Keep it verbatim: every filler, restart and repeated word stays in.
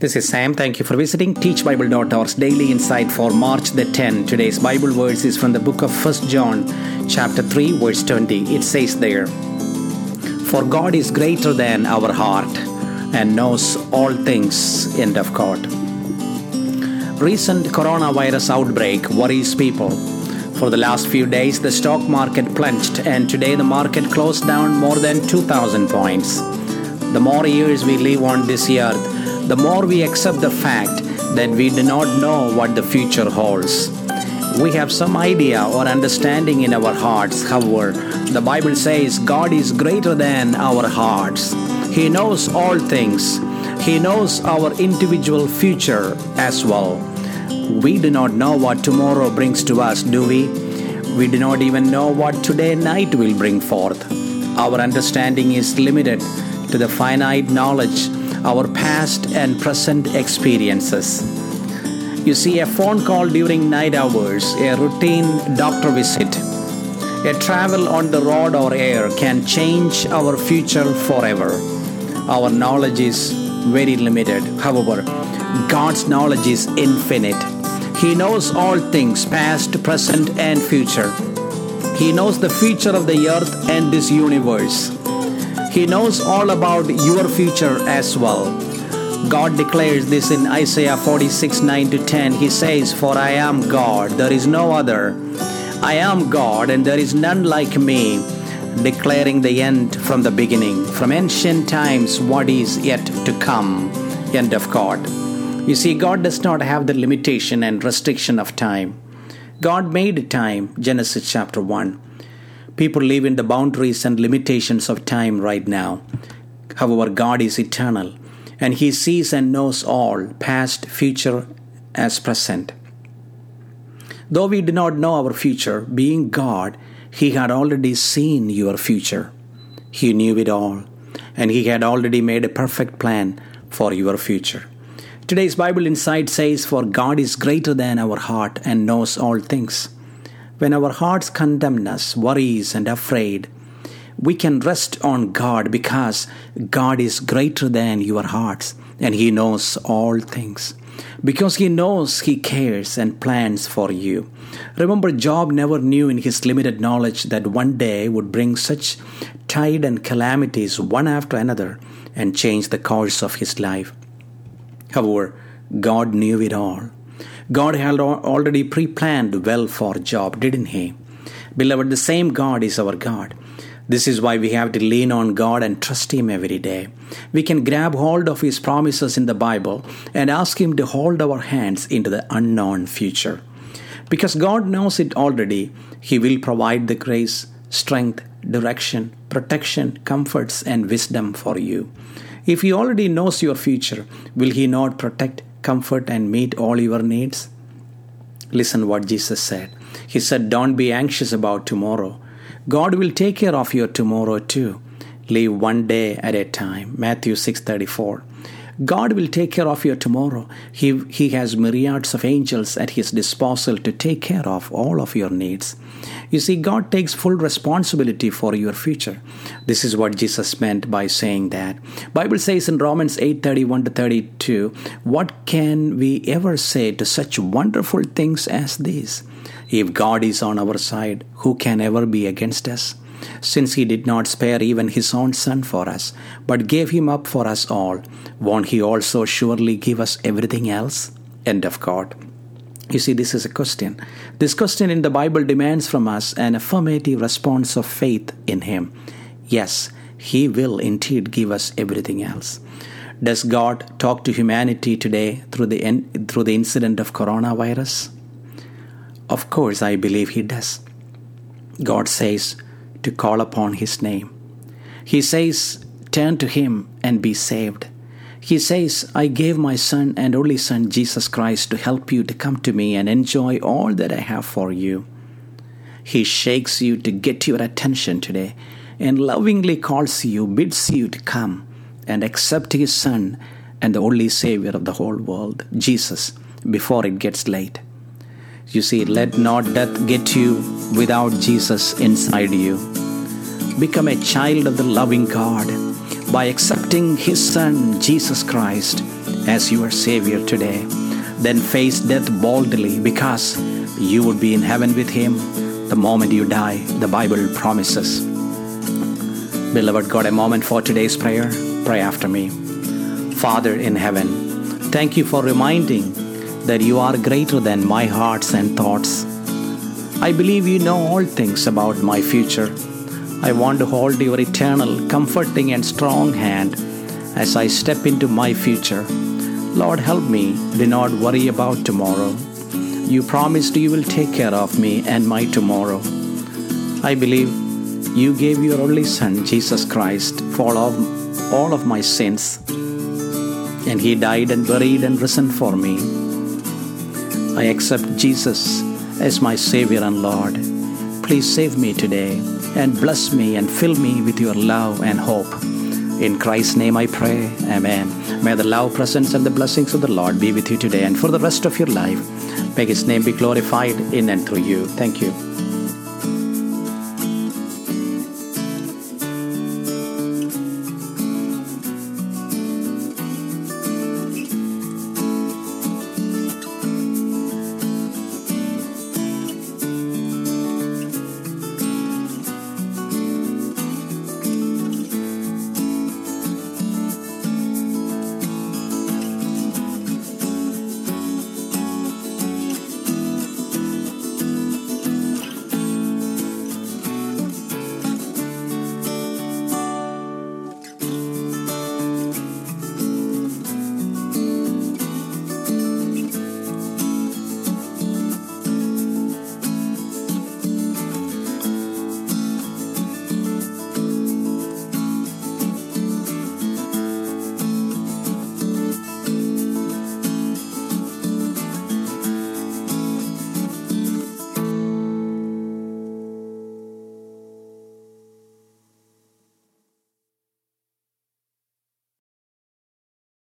This is Sam. Thank you for visiting teach bible dot org's Daily Insight for March the tenth. Today's Bible verse is from the book of First John, chapter three, verse twenty. It says there, "For God is greater than our heart and knows all things." End of quote. Recent coronavirus outbreak worries people. For the last few days, the stock market plunged, and today the market closed down more than two thousand points. The more years we live on this earth, the more we accept the fact that we do not know what the future holds. We have some idea or understanding in our hearts. However, the Bible says God is greater than our hearts. He knows all things. He knows our individual future as well. We do not know what tomorrow brings to us, do we? We do not even know what today night will bring forth. Our understanding is limited to the finite knowledge, our past and present experiences. You see, a phone call during night hours, a routine doctor visit, a travel on the road or air can change our future forever. Our knowledge is very limited. However, God's knowledge is infinite. He knows all things, past, present, and future. He knows the future of the earth and this universe. He knows all about your future as well. God declares this in Isaiah forty-six, nine to ten. He says, "For I am God, there is no other. I am God, and there is none like me, declaring the end from the beginning, from ancient times what is yet to come." End of God. You see, God does not have the limitation and restriction of time. God made time, Genesis chapter one. People live in the boundaries and limitations of time right now. However, God is eternal, and He sees and knows all, past, future, as present. Though we do not know our future, being God, He had already seen your future. He knew it all, and He had already made a perfect plan for your future. Today's Bible Insight says, "For God is greater than our heart and knows all things." When our hearts condemn us, worries and afraid, we can rest on God because God is greater than your hearts and He knows all things. Because He knows, He cares and plans for you. Remember, Job never knew in his limited knowledge that one day would bring such tide and calamities one after another and change the course of his life. However, God knew it all. God had already pre-planned well for Job, didn't He? Beloved, the same God is our God. This is why we have to lean on God and trust Him every day. We can grab hold of His promises in the Bible and ask Him to hold our hands into the unknown future. Because God knows it already, He will provide the grace, strength, direction, protection, comforts, and wisdom for you. If He already knows your future, will He not protect, comfort, and meet all your needs? Listen what Jesus said. He said, "Don't be anxious about tomorrow. God will take care of your tomorrow too. Live one day at a time." Matthew six thirty-four. God will take care of your tomorrow. He, he has myriads of angels at His disposal to take care of all of your needs. You see, God takes full responsibility for your future. This is what Jesus meant by saying that. Bible says in Romans eight thirty-one to thirty-two, "What can we ever say to such wonderful things as these? If God is on our side, who can ever be against us? Since He did not spare even His own Son for us, but gave Him up for us all, won't He also surely give us everything else?" End of God. You see, this is a question. This question in the Bible demands from us an affirmative response of faith in Him. Yes, He will indeed give us everything else. Does God talk to humanity today through the through the incident of coronavirus? Of course, I believe He does. God says to call upon His name. He says, turn to Him and be saved. He says, "I gave my Son and only Son, Jesus Christ, to help you to come to me and enjoy all that I have for you." He shakes you to get your attention today and lovingly calls you, bids you to come and accept His Son and the only Savior of the whole world, Jesus, before it gets late. You see, let not death get you without Jesus inside you. Become a child of the loving God by accepting His Son, Jesus Christ, as your Savior today. Then face death boldly, because you would be in heaven with Him the moment you die, the Bible promises. Beloved, got a moment for today's prayer? Pray after me. Father in heaven, thank you for reminding that you are greater than my hearts and thoughts. I believe you know all things about my future. I want to hold your eternal, comforting and strong hand as I step into my future. Lord, help me. Do not worry about tomorrow. You promised you will take care of me and my tomorrow. I believe you gave your only Son, Jesus Christ, for all of, all of my sins. And He died and buried and risen for me. I accept Jesus as my Savior and Lord. Please save me today and bless me and fill me with your love and hope. In Christ's name I pray. Amen. May the love, presence, and the blessings of the Lord be with you today and for the rest of your life. May His name be glorified in and through you. Thank you.